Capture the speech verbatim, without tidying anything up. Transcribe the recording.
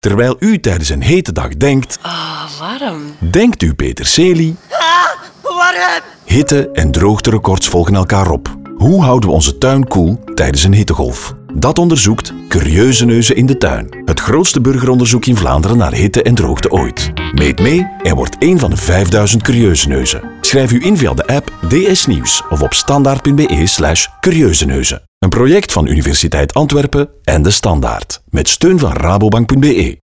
Terwijl u tijdens een hete dag denkt... Ah, oh, warm. Denkt u peterselie... Ah, warm. Hitte- en droogterecords volgen elkaar op. Hoe houden we onze tuin koel tijdens een hittegolf? Dat onderzoekt Curieuze Neuzen in de Tuin. Het grootste burgeronderzoek in Vlaanderen naar hitte en droogte ooit. Meet mee en word één van de vijfduizend Curieuze Neuzen. Schrijf u in via de app D S Nieuws of op standaard.be slash curieuzeneuzen. Een project van Universiteit Antwerpen en De Standaard. Met steun van rabobank punt be.